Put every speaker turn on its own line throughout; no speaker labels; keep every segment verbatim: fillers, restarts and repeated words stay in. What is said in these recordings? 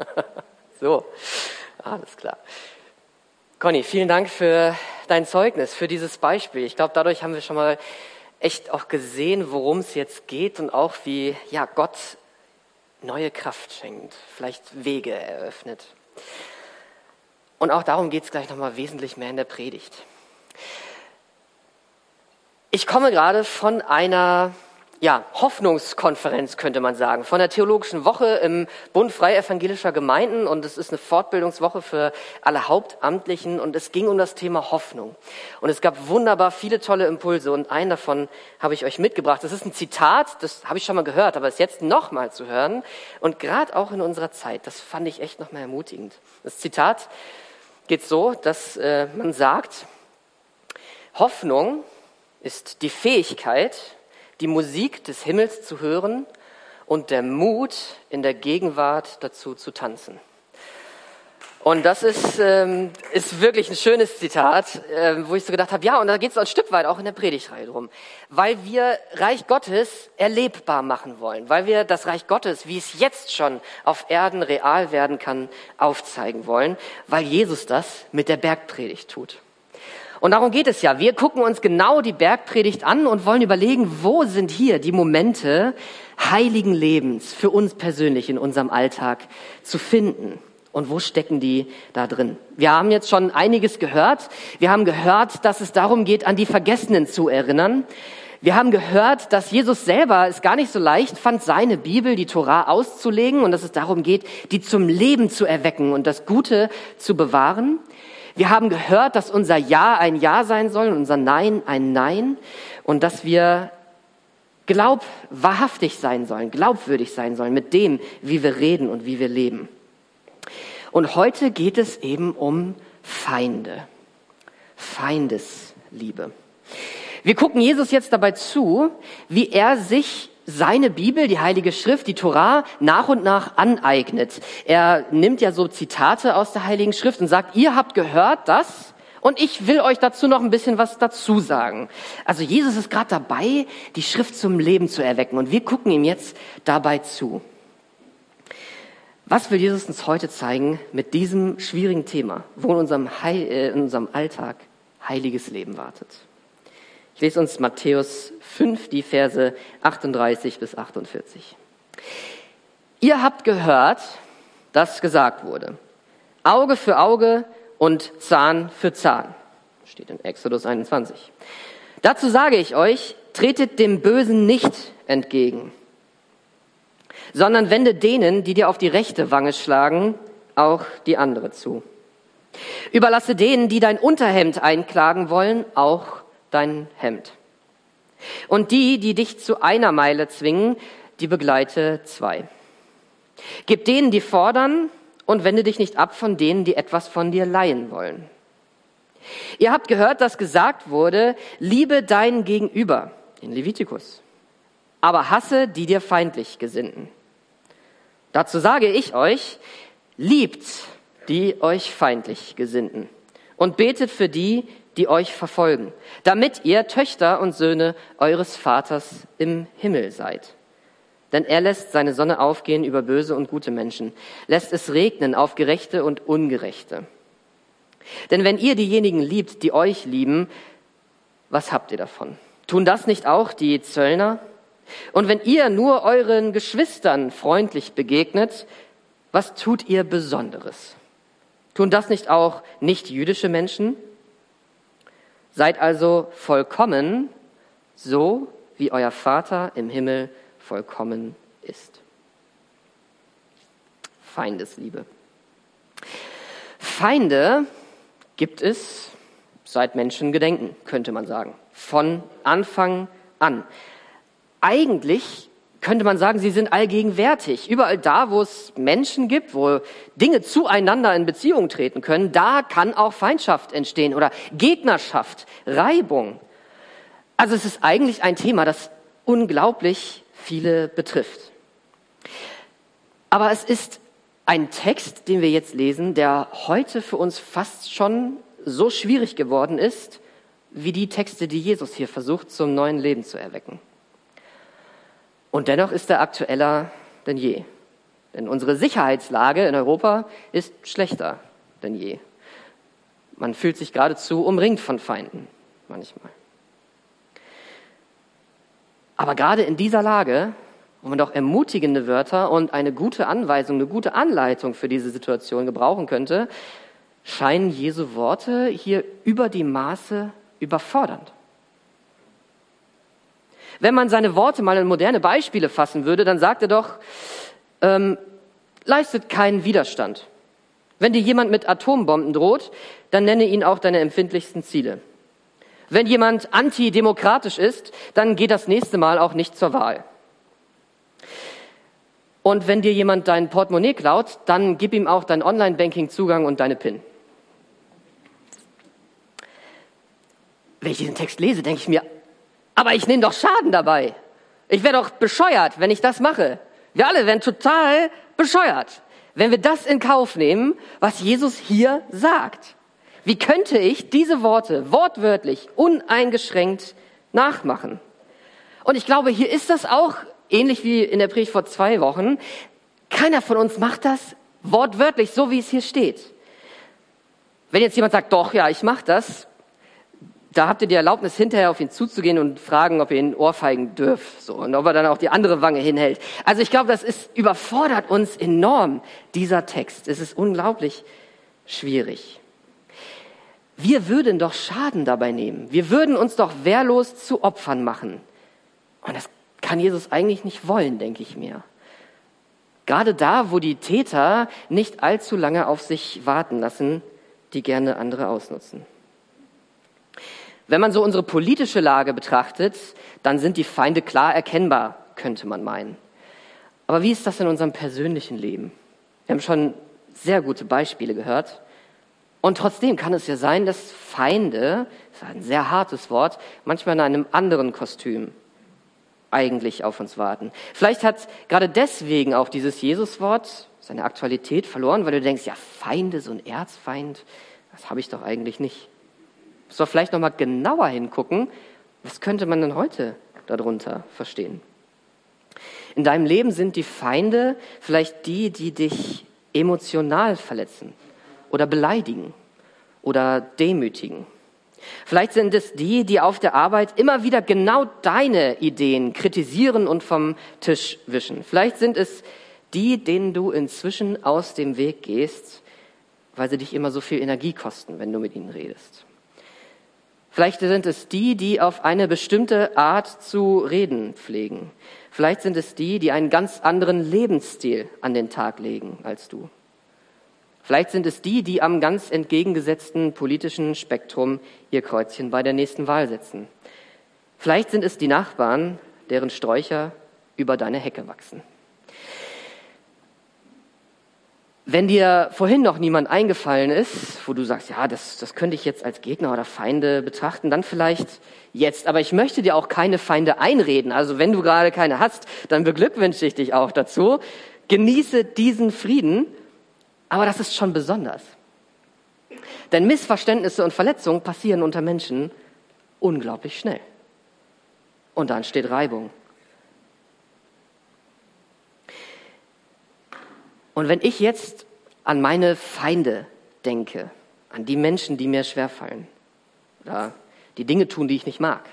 So, alles klar. Conny, vielen Dank für dein Zeugnis, für dieses Beispiel. Ich glaube, dadurch haben wir schon mal echt auch gesehen, worum es jetzt geht und auch wie ja, Gott neue Kraft schenkt, vielleicht Wege eröffnet. Und auch darum geht es gleich nochmal wesentlich mehr in der Predigt. Ich komme gerade von einer ja, Hoffnungskonferenz, könnte man sagen, von der Theologischen Woche im Bund Freie Evangelischer Gemeinden, und es ist eine Fortbildungswoche für alle Hauptamtlichen, und es ging um das Thema Hoffnung. Und es gab wunderbar viele tolle Impulse, und einen davon habe ich euch mitgebracht. Das ist ein Zitat, das habe ich schon mal gehört, aber es jetzt nochmal zu hören, und gerade auch in unserer Zeit, das fand ich echt nochmal ermutigend. Das Zitat geht so, dass äh, man sagt, Hoffnung ist die Fähigkeit, die Musik des Himmels zu hören und der Mut, in der Gegenwart dazu zu tanzen. Und das ist, ähm, ist wirklich ein schönes Zitat, äh, wo ich so gedacht habe, ja, und da geht es ein Stück weit auch in der Predigtreihe drum, weil wir Reich Gottes erlebbar machen wollen, weil wir das Reich Gottes, wie es jetzt schon auf Erden real werden kann, aufzeigen wollen, weil Jesus das mit der Bergpredigt tut. Und darum geht es ja. Wir gucken uns genau die Bergpredigt an und wollen überlegen, wo sind hier die Momente heiligen Lebens für uns persönlich in unserem Alltag zu finden? Und wo stecken die da drin? Wir haben jetzt schon einiges gehört. Wir haben gehört, dass es darum geht, an die Vergessenen zu erinnern. Wir haben gehört, dass Jesus selber es gar nicht so leicht fand, seine Bibel, die Tora, auszulegen, und dass es darum geht, die zum Leben zu erwecken und das Gute zu bewahren. Wir haben gehört, dass unser Ja ein Ja sein soll und unser Nein ein Nein, und dass wir glaub, wahrhaftig sein sollen, glaubwürdig sein sollen mit dem, wie wir reden und wie wir leben. Und heute geht es eben um Feinde, Feindesliebe. Wir gucken Jesus jetzt dabei zu, wie er sich seine Bibel, die Heilige Schrift, die Tora, nach und nach aneignet. Er nimmt ja so Zitate aus der Heiligen Schrift und sagt, ihr habt gehört das, und ich will euch dazu noch ein bisschen was dazu sagen. Also Jesus ist gerade dabei, die Schrift zum Leben zu erwecken, und wir gucken ihm jetzt dabei zu. Was will Jesus uns heute zeigen mit diesem schwierigen Thema, wo in unserem, Heil, äh, in unserem Alltag heiliges Leben wartet? Ich lese uns Matthäus fünf, die Verse achtunddreißig bis achtundvierzig. Ihr habt gehört, dass gesagt wurde, Auge für Auge und Zahn für Zahn. Steht in Exodus einundzwanzig. Dazu sage ich euch, tretet dem Bösen nicht entgegen, sondern wende denen, die dir auf die rechte Wange schlagen, auch die andere zu. Überlasse denen, die dein Unterhemd einklagen wollen, auch dein Hemd. Und die, die dich zu einer Meile zwingen, die begleite zwei. Gib denen, die fordern, und wende dich nicht ab von denen, die etwas von dir leihen wollen. Ihr habt gehört, dass gesagt wurde, liebe deinen Gegenüber, in Levitikus, aber hasse die dir feindlich Gesinnten. Dazu sage ich euch, liebt die euch feindlich Gesinnten und betet für die, die euch verfolgen, damit ihr Töchter und Söhne eures Vaters im Himmel seid. Denn er lässt seine Sonne aufgehen über böse und gute Menschen, lässt es regnen auf Gerechte und Ungerechte. Denn wenn ihr diejenigen liebt, die euch lieben, was habt ihr davon? Tun das nicht auch die Zöllner? Und wenn ihr nur euren Geschwistern freundlich begegnet, was tut ihr Besonderes? Tun das nicht auch nicht-jüdische Menschen? Seid also vollkommen, so wie euer Vater im Himmel vollkommen ist. Feindesliebe. Feinde gibt es seit Menschengedenken, könnte man sagen. Von Anfang an. Eigentlich könnte man sagen, sie sind allgegenwärtig. Überall da, wo es Menschen gibt, wo Dinge zueinander in Beziehung treten können, da kann auch Feindschaft entstehen oder Gegnerschaft, Reibung. Also es ist eigentlich ein Thema, das unglaublich viele betrifft. Aber es ist ein Text, den wir jetzt lesen, der heute für uns fast schon so schwierig geworden ist, wie die Texte, die Jesus hier versucht, zum neuen Leben zu erwecken. Und dennoch ist er aktueller denn je. Denn unsere Sicherheitslage in Europa ist schlechter denn je. Man fühlt sich geradezu umringt von Feinden, manchmal. Aber gerade in dieser Lage, wo man doch ermutigende Wörter und eine gute Anweisung, eine gute Anleitung für diese Situation gebrauchen könnte, scheinen Jesu Worte hier über die Maße überfordernd. Wenn man seine Worte mal in moderne Beispiele fassen würde, dann sagt er doch, ähm, leistet keinen Widerstand. Wenn dir jemand mit Atombomben droht, dann nenne ihn auch deine empfindlichsten Ziele. Wenn jemand antidemokratisch ist, dann geh das nächste Mal auch nicht zur Wahl. Und wenn dir jemand dein Portemonnaie klaut, dann gib ihm auch dein Online-Banking-Zugang und deine PIN. Wenn ich diesen Text lese, denke ich mir, aber ich nehme doch Schaden dabei. Ich wäre doch bescheuert, wenn ich das mache. Wir alle wären total bescheuert, wenn wir das in Kauf nehmen, was Jesus hier sagt. Wie könnte ich diese Worte wortwörtlich, uneingeschränkt nachmachen? Und ich glaube, hier ist das auch ähnlich wie in der Predigt vor zwei Wochen. Keiner von uns macht das wortwörtlich, so wie es hier steht. Wenn jetzt jemand sagt, doch, ja, ich mache das, da habt ihr die Erlaubnis, hinterher auf ihn zuzugehen und fragen, ob ihr ihn ohrfeigen dürft, so, und ob er dann auch die andere Wange hinhält. Also ich glaube, das ist, überfordert uns enorm, dieser Text. Es ist unglaublich schwierig. Wir würden doch Schaden dabei nehmen. Wir würden uns doch wehrlos zu Opfern machen. Und das kann Jesus eigentlich nicht wollen, denke ich mir. Gerade da, wo die Täter nicht allzu lange auf sich warten lassen, die gerne andere ausnutzen. Wenn man so unsere politische Lage betrachtet, dann sind die Feinde klar erkennbar, könnte man meinen. Aber wie ist das in unserem persönlichen Leben? Wir haben schon sehr gute Beispiele gehört. Und trotzdem kann es ja sein, dass Feinde, das ist ein sehr hartes Wort, manchmal in einem anderen Kostüm eigentlich auf uns warten. Vielleicht hat gerade deswegen auch dieses Jesuswort seine Aktualität verloren, weil du denkst, ja, Feinde, so ein Erzfeind, das habe ich doch eigentlich nicht. Muss doch vielleicht noch mal genauer hingucken, was könnte man denn heute darunter verstehen? In deinem Leben sind die Feinde vielleicht die, die dich emotional verletzen oder beleidigen oder demütigen. Vielleicht sind es die, die auf der Arbeit immer wieder genau deine Ideen kritisieren und vom Tisch wischen. Vielleicht sind es die, denen du inzwischen aus dem Weg gehst, weil sie dich immer so viel Energie kosten, wenn du mit ihnen redest. Vielleicht sind es die, die auf eine bestimmte Art zu reden pflegen. Vielleicht sind es die, die einen ganz anderen Lebensstil an den Tag legen als du. Vielleicht sind es die, die am ganz entgegengesetzten politischen Spektrum ihr Kreuzchen bei der nächsten Wahl setzen. Vielleicht sind es die Nachbarn, deren Sträucher über deine Hecke wachsen. Wenn dir vorhin noch niemand eingefallen ist, wo du sagst, ja, das, das könnte ich jetzt als Gegner oder Feinde betrachten, dann vielleicht jetzt. Aber ich möchte dir auch keine Feinde einreden. Also wenn du gerade keine hast, dann beglückwünsche ich dich auch dazu. Genieße diesen Frieden, aber das ist schon besonders. Denn Missverständnisse und Verletzungen passieren unter Menschen unglaublich schnell. Und dann steht Reibung. Und wenn ich jetzt an meine Feinde denke, an die Menschen, die mir schwerfallen, oder die Dinge tun, die ich nicht mag,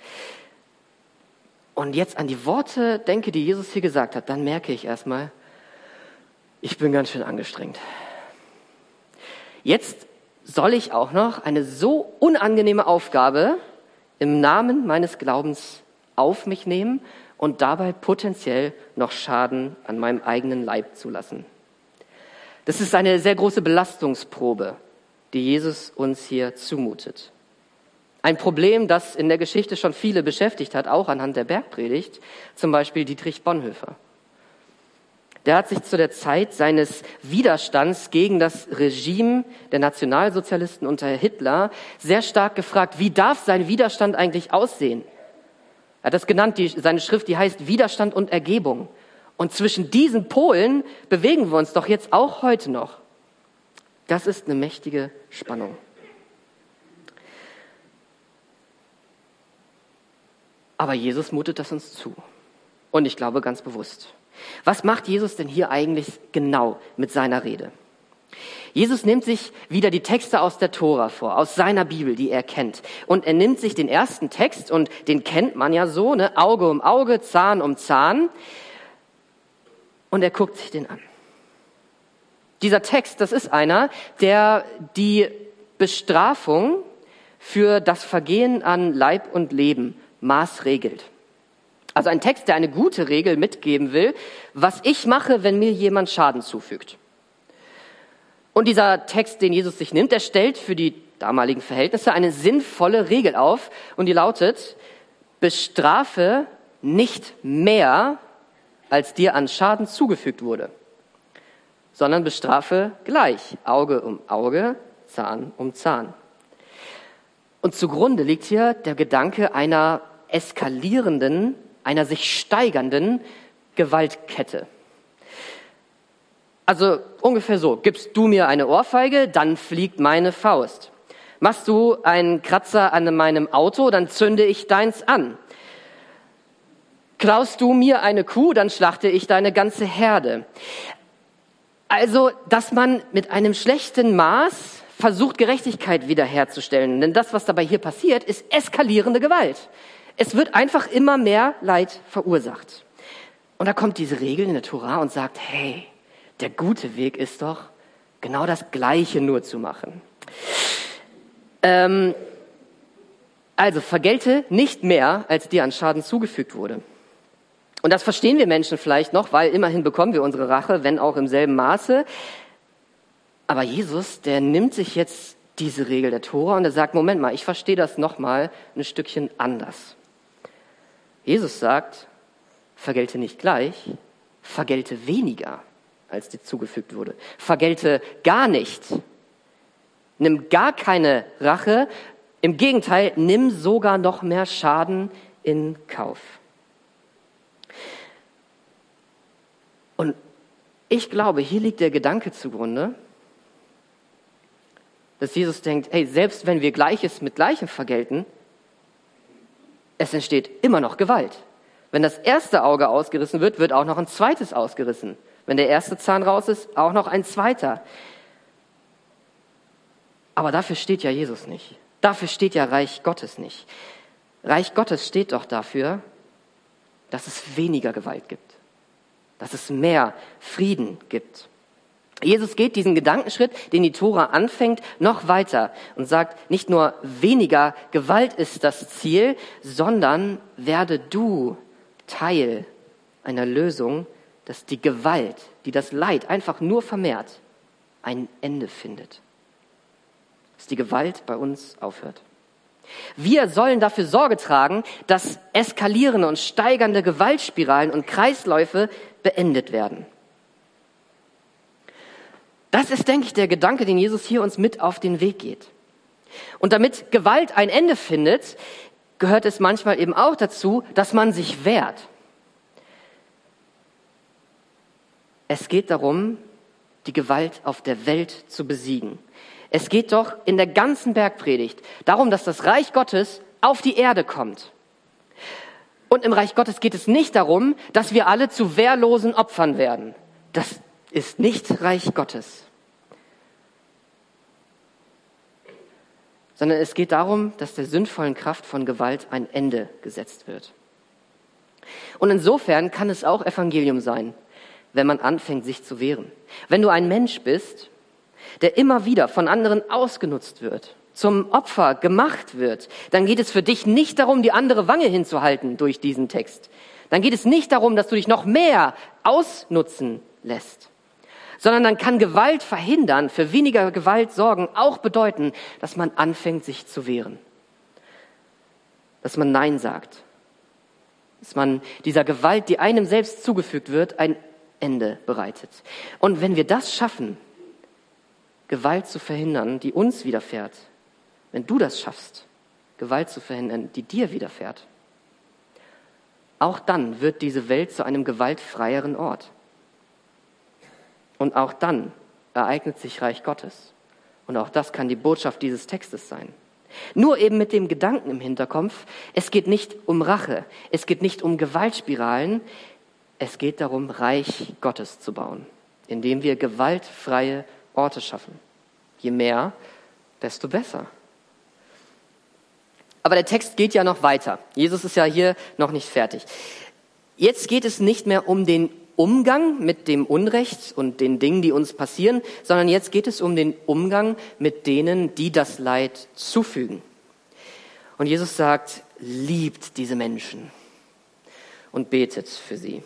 und jetzt an die Worte denke, die Jesus hier gesagt hat, dann merke ich erstmal, ich bin ganz schön angestrengt. Jetzt soll ich auch noch eine so unangenehme Aufgabe im Namen meines Glaubens auf mich nehmen und dabei potenziell noch Schaden an meinem eigenen Leib zulassen. Das ist eine sehr große Belastungsprobe, die Jesus uns hier zumutet. Ein Problem, das in der Geschichte schon viele beschäftigt hat, auch anhand der Bergpredigt, zum Beispiel Dietrich Bonhoeffer. Der hat sich zu der Zeit seines Widerstands gegen das Regime der Nationalsozialisten unter Hitler sehr stark gefragt, wie darf sein Widerstand eigentlich aussehen? Er hat das genannt, die, seine Schrift, die heißt Widerstand und Ergebung. Und zwischen diesen Polen bewegen wir uns doch jetzt auch heute noch. Das ist eine mächtige Spannung. Aber Jesus mutet das uns zu. Und ich glaube ganz bewusst. Was macht Jesus denn hier eigentlich genau mit seiner Rede? Jesus nimmt sich wieder die Texte aus der Tora vor, aus seiner Bibel, die er kennt. Und er nimmt sich den ersten Text, und den kennt man ja so, ne? Auge um Auge, Zahn um Zahn. Und er guckt sich den an. Dieser Text, das ist einer, der die Bestrafung für das Vergehen an Leib und Leben maßregelt. Also ein Text, der eine gute Regel mitgeben will, was ich mache, wenn mir jemand Schaden zufügt. Und dieser Text, den Jesus sich nimmt, der stellt für die damaligen Verhältnisse eine sinnvolle Regel auf, und die lautet: Bestrafe nicht mehr, als dir an Schaden zugefügt wurde, sondern bestrafe gleich, Auge um Auge, Zahn um Zahn. Und zugrunde liegt hier der Gedanke einer eskalierenden, einer sich steigernden Gewaltkette. Also ungefähr so: Gibst du mir eine Ohrfeige, dann fliegt meine Faust. Machst du einen Kratzer an meinem Auto, dann zünde ich deins an. Klaust du mir eine Kuh, dann schlachte ich deine ganze Herde. Also, dass man mit einem schlechten Maß versucht, Gerechtigkeit wiederherzustellen. Denn das, was dabei hier passiert, ist eskalierende Gewalt. Es wird einfach immer mehr Leid verursacht. Und da kommt diese Regel in der Tora und sagt: Hey, der gute Weg ist doch, genau das Gleiche nur zu machen. Ähm, also vergelte nicht mehr, als dir an Schaden zugefügt wurde. Und das verstehen wir Menschen vielleicht noch, weil immerhin bekommen wir unsere Rache, wenn auch im selben Maße. Aber Jesus, der nimmt sich jetzt diese Regel der Tora und er sagt: Moment mal, ich verstehe das nochmal ein Stückchen anders. Jesus sagt: Vergelte nicht gleich, vergelte weniger, als dir zugefügt wurde. Vergelte gar nicht. Nimm gar keine Rache. Im Gegenteil, nimm sogar noch mehr Schaden in Kauf. Und ich glaube, hier liegt der Gedanke zugrunde, dass Jesus denkt: Hey, selbst wenn wir Gleiches mit Gleichem vergelten, es entsteht immer noch Gewalt. Wenn das erste Auge ausgerissen wird, wird auch noch ein zweites ausgerissen. Wenn der erste Zahn raus ist, auch noch ein zweiter. Aber dafür steht ja Jesus nicht. Dafür steht ja Reich Gottes nicht. Reich Gottes steht doch dafür, dass es weniger Gewalt gibt, dass es mehr Frieden gibt. Jesus geht diesen Gedankenschritt, den die Tora anfängt, noch weiter und sagt: Nicht nur weniger Gewalt ist das Ziel, sondern werde du Teil einer Lösung, dass die Gewalt, die das Leid einfach nur vermehrt, ein Ende findet. Dass die Gewalt bei uns aufhört. Wir sollen dafür Sorge tragen, dass eskalierende und steigernde Gewaltspiralen und Kreisläufe beendet werden. Das ist, denke ich, der Gedanke, den Jesus hier uns mit auf den Weg geht. Und damit Gewalt ein Ende findet, gehört es manchmal eben auch dazu, dass man sich wehrt. Es geht darum, die Gewalt auf der Welt zu besiegen. Es geht doch in der ganzen Bergpredigt darum, dass das Reich Gottes auf die Erde kommt. Und im Reich Gottes geht es nicht darum, dass wir alle zu wehrlosen Opfern werden. Das ist nicht Reich Gottes. Sondern es geht darum, dass der sündvollen Kraft von Gewalt ein Ende gesetzt wird. Und insofern kann es auch Evangelium sein, wenn man anfängt, sich zu wehren. Wenn du ein Mensch bist, der immer wieder von anderen ausgenutzt wird, zum Opfer gemacht wird, dann geht es für dich nicht darum, die andere Wange hinzuhalten durch diesen Text. Dann geht es nicht darum, dass du dich noch mehr ausnutzen lässt, sondern dann kann Gewalt verhindern, für weniger Gewalt sorgen, auch bedeuten, dass man anfängt, sich zu wehren. Dass man Nein sagt. Dass man dieser Gewalt, die einem selbst zugefügt wird, ein Ende bereitet. Und wenn wir das schaffen, Gewalt zu verhindern, die uns widerfährt, wenn du das schaffst, Gewalt zu verhindern, die dir widerfährt, auch dann wird diese Welt zu einem gewaltfreieren Ort. Und auch dann ereignet sich Reich Gottes. Und auch das kann die Botschaft dieses Textes sein. Nur eben mit dem Gedanken im Hinterkopf, es geht nicht um Rache, es geht nicht um Gewaltspiralen, es geht darum, Reich Gottes zu bauen, indem wir gewaltfreie Orte schaffen. Je mehr, desto besser. Aber der Text geht ja noch weiter. Jesus ist ja hier noch nicht fertig. Jetzt geht es nicht mehr um den Umgang mit dem Unrecht und den Dingen, die uns passieren, sondern jetzt geht es um den Umgang mit denen, die das Leid zufügen. Und Jesus sagt, liebt diese Menschen und betet für sie.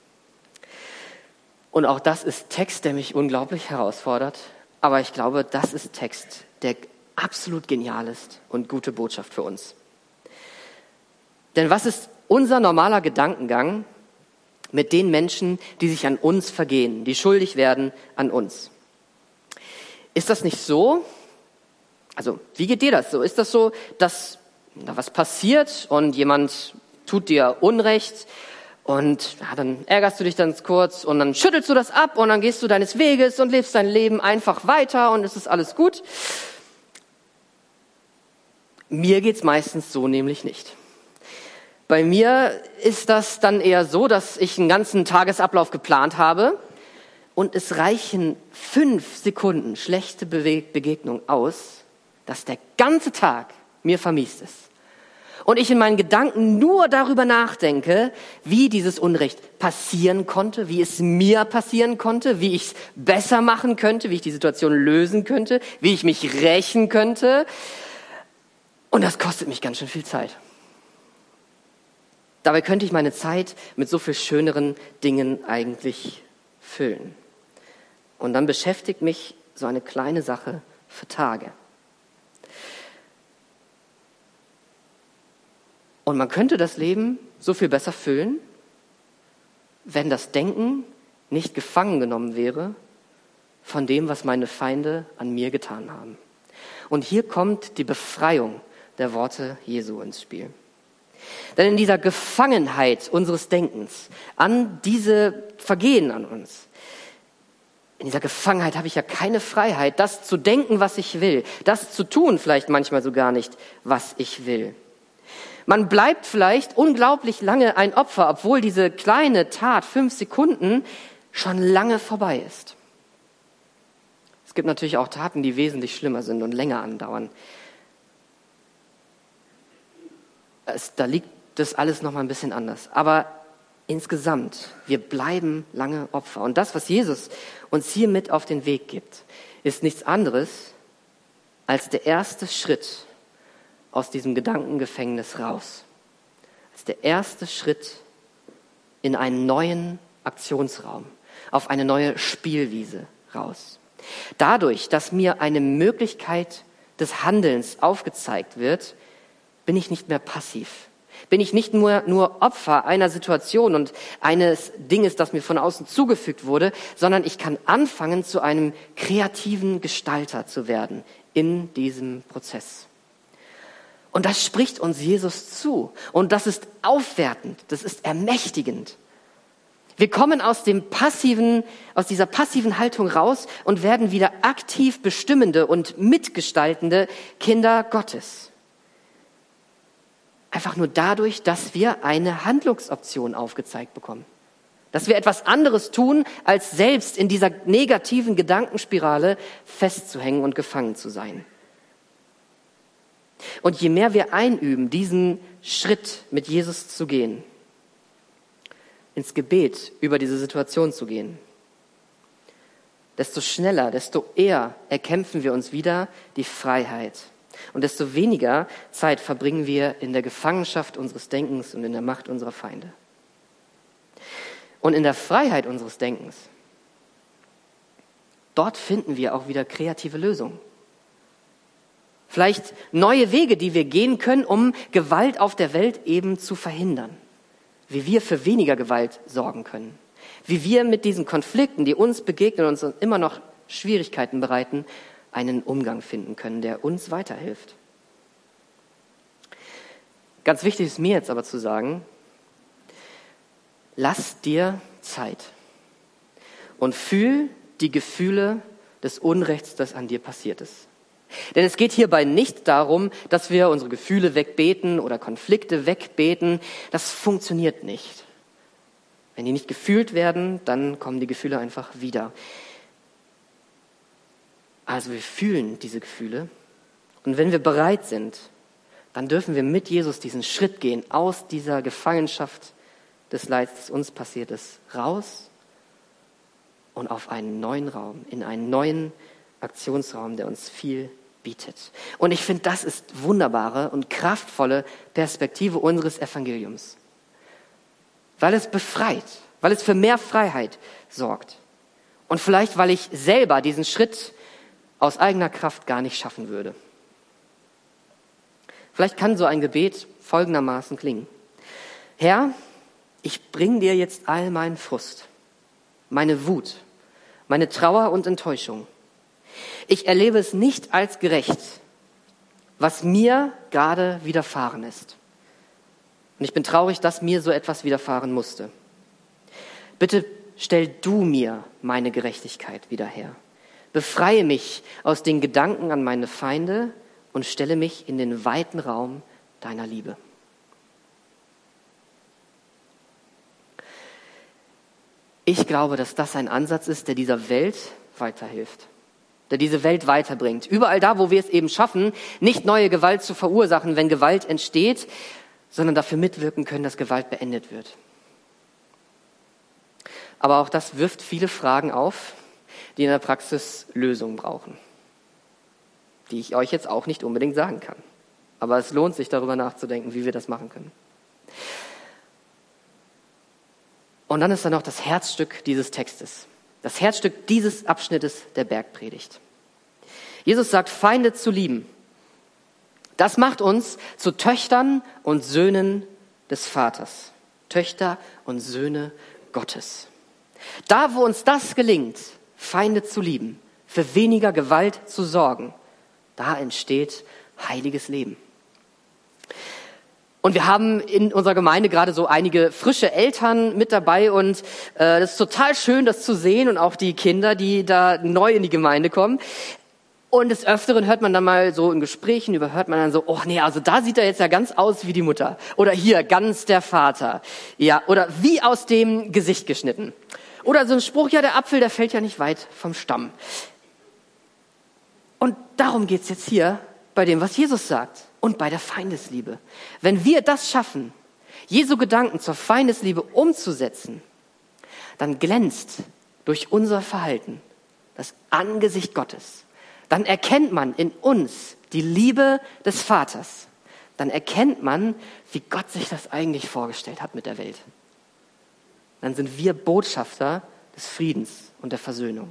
Und auch das ist Text, der mich unglaublich herausfordert. Aber ich glaube, das ist Text, der absolut genial ist und gute Botschaft für uns. Denn was ist unser normaler Gedankengang mit den Menschen, die sich an uns vergehen, die schuldig werden an uns? Ist das nicht so? Also, wie geht dir das so? Ist das so, dass da was passiert und jemand tut dir Unrecht und ja, dann ärgerst du dich dann kurz und dann schüttelst du das ab und dann gehst du deines Weges und lebst dein Leben einfach weiter und es ist alles gut? Mir geht's meistens so nämlich nicht. Bei mir ist das dann eher so, dass ich einen ganzen Tagesablauf geplant habe und es reichen fünf Sekunden schlechte Bewe- Begegnung aus, dass der ganze Tag mir vermiest ist. Und ich in meinen Gedanken nur darüber nachdenke, wie dieses Unrecht passieren konnte, wie es mir passieren konnte, wie ich es besser machen könnte, wie ich die Situation lösen könnte, wie ich mich rächen könnte. Und das kostet mich ganz schön viel Zeit. Dabei könnte ich meine Zeit mit so viel schöneren Dingen eigentlich füllen. Und dann beschäftigt mich so eine kleine Sache für Tage. Und man könnte das Leben so viel besser füllen, wenn das Denken nicht gefangen genommen wäre von dem, was meine Feinde an mir getan haben. Und hier kommt die Befreiung der Worte Jesu ins Spiel. Denn in dieser Gefangenheit unseres Denkens an diese Vergehen an uns, in dieser Gefangenheit habe ich ja keine Freiheit, das zu denken, was ich will, das zu tun, vielleicht manchmal so gar nicht, was ich will. Man bleibt vielleicht unglaublich lange ein Opfer, obwohl diese kleine Tat, fünf Sekunden, schon lange vorbei ist. Es gibt natürlich auch Taten, die wesentlich schlimmer sind und länger andauern. Es, da liegt das alles noch mal ein bisschen anders. Aber insgesamt, wir bleiben lange Opfer. Und das, was Jesus uns hier mit auf den Weg gibt, ist nichts anderes als der erste Schritt aus diesem Gedankengefängnis raus. Als der erste Schritt in einen neuen Aktionsraum, auf eine neue Spielwiese raus. Dadurch, dass mir eine Möglichkeit des Handelns aufgezeigt wird, bin ich nicht mehr passiv. Bin ich nicht nur, nur Opfer einer Situation und eines Dinges, das mir von außen zugefügt wurde, sondern ich kann anfangen, zu einem kreativen Gestalter zu werden in diesem Prozess. Und das spricht uns Jesus zu. Und das ist aufwertend, das ist ermächtigend. Wir kommen aus dem passiven, aus dieser passiven Haltung raus und werden wieder aktiv bestimmende und mitgestaltende Kinder Gottes. Einfach nur dadurch, dass wir eine Handlungsoption aufgezeigt bekommen. Dass wir etwas anderes tun, als selbst in dieser negativen Gedankenspirale festzuhängen und gefangen zu sein. Und je mehr wir einüben, diesen Schritt mit Jesus zu gehen, ins Gebet über diese Situation zu gehen, desto schneller, desto eher erkämpfen wir uns wieder die Freiheit. Und desto weniger Zeit verbringen wir in der Gefangenschaft unseres Denkens und in der Macht unserer Feinde. Und in der Freiheit unseres Denkens, dort finden wir auch wieder kreative Lösungen. Vielleicht neue Wege, die wir gehen können, um Gewalt auf der Welt eben zu verhindern. Wie wir für weniger Gewalt sorgen können. Wie wir mit diesen Konflikten, die uns begegnen und uns immer noch Schwierigkeiten bereiten, einen Umgang finden können, der uns weiterhilft. Ganz wichtig ist mir jetzt aber zu sagen, lass dir Zeit und fühl die Gefühle des Unrechts, das an dir passiert ist. Denn es geht hierbei nicht darum, dass wir unsere Gefühle wegbeten oder Konflikte wegbeten. Das funktioniert nicht. Wenn die nicht gefühlt werden, dann kommen die Gefühle einfach wieder. Also wir fühlen diese Gefühle. Und wenn wir bereit sind, dann dürfen wir mit Jesus diesen Schritt gehen, aus dieser Gefangenschaft des Leids, das uns passiert ist, raus und auf einen neuen Raum, in einen neuen Aktionsraum, der uns viel bietet. Und ich finde, das ist wunderbare und kraftvolle Perspektive unseres Evangeliums. Weil es befreit, weil es für mehr Freiheit sorgt. Und vielleicht, weil ich selber diesen Schritt aus eigener Kraft gar nicht schaffen würde. Vielleicht kann so ein Gebet folgendermaßen klingen. Herr, ich bring dir jetzt all meinen Frust, meine Wut, meine Trauer und Enttäuschung. Ich erlebe es nicht als gerecht, was mir gerade widerfahren ist. Und ich bin traurig, dass mir so etwas widerfahren musste. Bitte stell du mir meine Gerechtigkeit wieder her. Befreie mich aus den Gedanken an meine Feinde und stelle mich in den weiten Raum deiner Liebe. Ich glaube, dass das ein Ansatz ist, der dieser Welt weiterhilft, der diese Welt weiterbringt. Überall da, wo wir es eben schaffen, nicht neue Gewalt zu verursachen, wenn Gewalt entsteht, sondern dafür mitwirken können, dass Gewalt beendet wird. Aber auch das wirft viele Fragen auf, die in der Praxis Lösungen brauchen, die ich euch jetzt auch nicht unbedingt sagen kann. Aber es lohnt sich, darüber nachzudenken, wie wir das machen können. Und dann ist da noch das Herzstück dieses Textes, das Herzstück dieses Abschnittes der Bergpredigt. Jesus sagt, Feinde zu lieben. Das macht uns zu Töchtern und Söhnen des Vaters. Töchter und Söhne Gottes. Da, wo uns das gelingt, Feinde zu lieben, für weniger Gewalt zu sorgen, da entsteht heiliges Leben. Und wir haben in unserer Gemeinde gerade so einige frische Eltern mit dabei und äh, das ist total schön, das zu sehen und auch die Kinder, die da neu in die Gemeinde kommen. Und des Öfteren hört man dann mal so in Gesprächen, überhört man dann so, oh nee, also da sieht er jetzt ja ganz aus wie die Mutter. Oder hier, ganz der Vater. Ja, oder wie aus dem Gesicht geschnitten. Oder so ein Spruch, ja, der Apfel, der fällt ja nicht weit vom Stamm. Und darum geht's jetzt hier bei dem, was Jesus sagt. Und bei der Feindesliebe. Wenn wir das schaffen, Jesu Gedanken zur Feindesliebe umzusetzen, dann glänzt durch unser Verhalten das Angesicht Gottes. Dann erkennt man in uns die Liebe des Vaters. Dann erkennt man, wie Gott sich das eigentlich vorgestellt hat mit der Welt. Dann sind wir Botschafter des Friedens und der Versöhnung.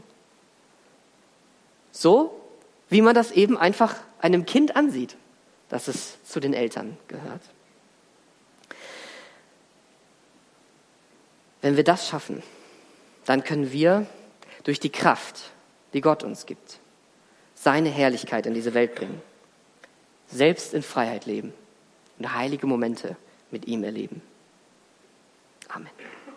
So, wie man das eben einfach einem Kind ansieht, dass es zu den Eltern gehört. Wenn wir das schaffen, dann können wir durch die Kraft, die Gott uns gibt, seine Herrlichkeit in diese Welt bringen, selbst in Freiheit leben und heilige Momente mit ihm erleben. Amen.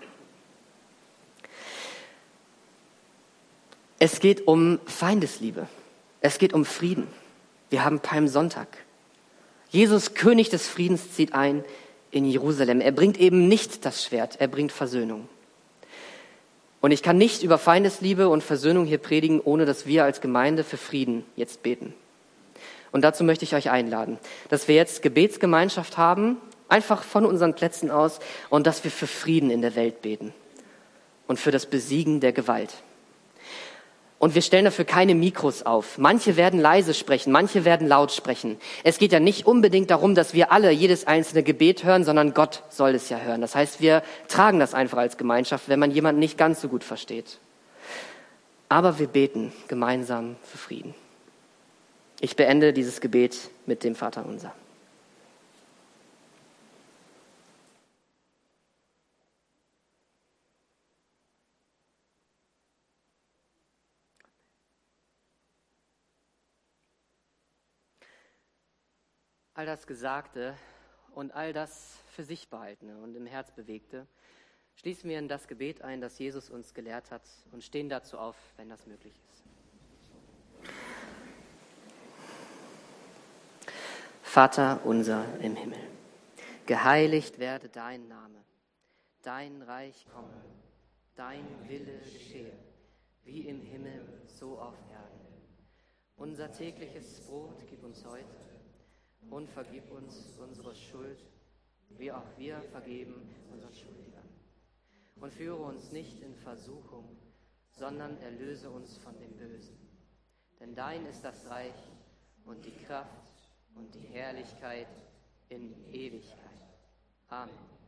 Es geht um Feindesliebe. Es geht um Frieden. Wir haben Palmsonntag. Jesus, König des Friedens, zieht ein in Jerusalem. Er bringt eben nicht das Schwert, er bringt Versöhnung. Und ich kann nicht über Feindesliebe und Versöhnung hier predigen, ohne dass wir als Gemeinde für Frieden jetzt beten. Und dazu möchte ich euch einladen, dass wir jetzt Gebetsgemeinschaft haben, einfach von unseren Plätzen aus, und dass wir für Frieden in der Welt beten und für das Besiegen der Gewalt. Und wir stellen dafür keine Mikros auf. Manche werden leise sprechen, manche werden laut sprechen. Es geht ja nicht unbedingt darum, dass wir alle jedes einzelne Gebet hören, sondern Gott soll es ja hören. Das heißt, wir tragen das einfach als Gemeinschaft, wenn man jemanden nicht ganz so gut versteht. Aber wir beten gemeinsam für Frieden. Ich beende dieses Gebet mit dem Vaterunser. All das Gesagte und all das für sich Behaltene und im Herz Bewegte schließen wir in das Gebet ein, das Jesus uns gelehrt hat, und stehen dazu auf, wenn das möglich ist. Vater unser im Himmel, geheiligt werde dein Name. dein Reich komme, dein Wille geschehe, wie im Himmel, so auf Erden. Unser tägliches Brot gib uns heute und vergib uns unsere Schuld, wie auch wir vergeben unseren Schuldigern. Und führe uns nicht in Versuchung, sondern erlöse uns von dem Bösen. Denn dein ist das Reich und die Kraft und die Herrlichkeit in Ewigkeit. Amen.